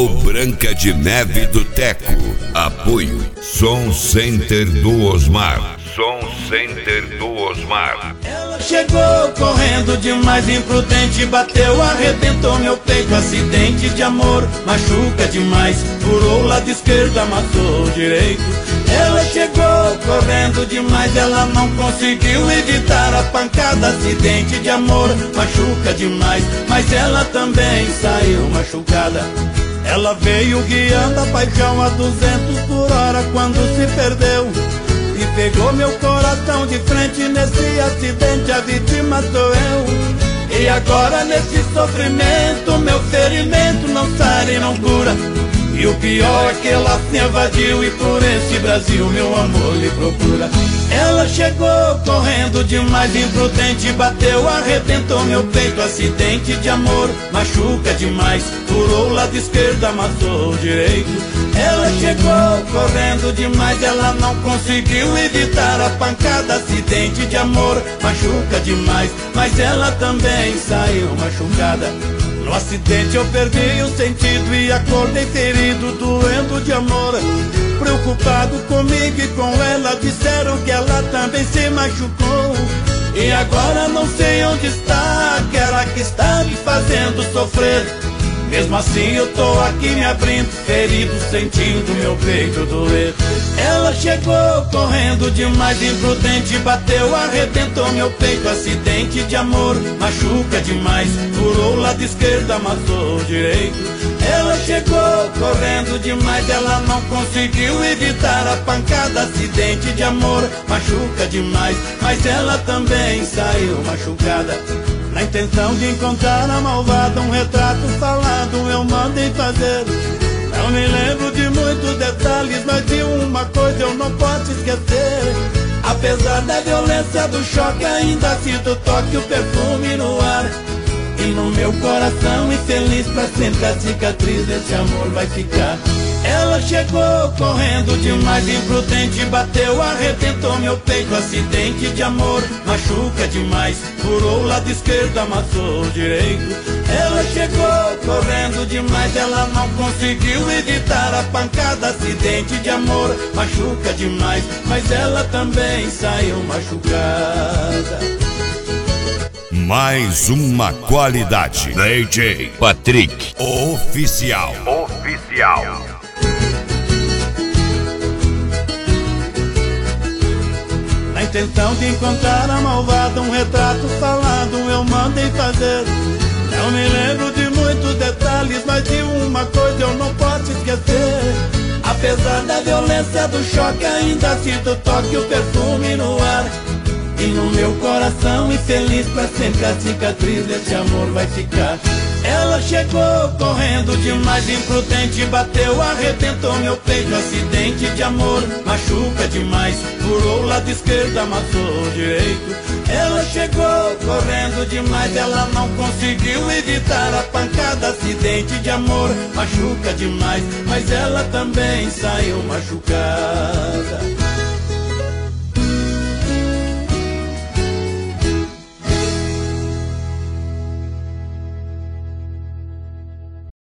Alô, Branca de Neve do Teco. Apoio Som Center do Osmar. Som Center do Osmar. Ela chegou correndo demais, imprudente, bateu, arrebentou meu peito. Acidente de amor, machuca demais, furou o lado esquerdo, amassou o direito. Ela chegou correndo demais, ela não conseguiu evitar a pancada. Acidente de amor, machuca demais, mas ela também saiu machucada. Ela veio guiando a paixão a 200 por hora quando se perdeu e pegou meu coração de frente. Nesse acidente a vítima sou eu. E agora nesse sofrimento meu ferimento não sara e não cura. E o pior é que ela se evadiu e por esse Brasil meu amor lhe procura. Ela chegou correndo demais, imprudente, bateu, arrebentou meu peito. Acidente de amor, machuca demais, furou o lado esquerdo, amassou o direito. Ela chegou correndo demais, ela não conseguiu evitar a pancada. Acidente de amor, machuca demais, mas ela também saiu machucada. No acidente eu perdi o sentido e acordei ferido, doendo de amor. Preocupado comigo e com ela, disseram que ela também se machucou. E agora não sei onde está aquela que está me fazendo sofrer. Mesmo assim eu tô aqui me abrindo, ferido, sentindo meu peito doer. Ela chegou correndo demais, imprudente, bateu, arrebentou meu peito. Acidente de amor, machuca demais, furou o lado esquerdo, amassou o direito. Ela chegou correndo demais, ela não conseguiu evitar a pancada. Acidente de amor, machuca demais, mas ela também saiu machucada. Na intenção de encontrar a malvada, um retrato falado eu mandei fazer. Não me lembro de muitos detalhes, mas de uma coisa eu não posso esquecer. Apesar da violência do choque, ainda sinto o toque, o perfume no ar. E no meu coração infeliz, pra sempre a cicatriz desse amor vai ficar. Ela chegou correndo demais, imprudente, bateu, arrebentou meu peito. Acidente de amor, machuca demais, furou o lado esquerdo, amassou o direito. Ela chegou correndo demais, ela não conseguiu evitar a pancada. Acidente de amor, machuca demais, mas ela também saiu machucada. Mais uma qualidade. DJ Patrick Oficial. Na intenção de encontrar a malvada, um retrato falado eu mandei fazer. Não me lembro de muitos detalhes, mas de uma coisa eu não posso esquecer. Apesar da violência do choque, ainda sinto o toque, o perfume no ar. E no meu coração infeliz, pra sempre a cicatriz desse amor vai ficar. Ela chegou correndo demais, imprudente, bateu, arrebentou meu peito. Acidente de amor, machuca demais, furou o lado esquerdo, amassou o direito. Ela chegou correndo demais, ela não conseguiu evitar a pancada. Acidente de amor, machuca demais, mas ela também saiu machucada.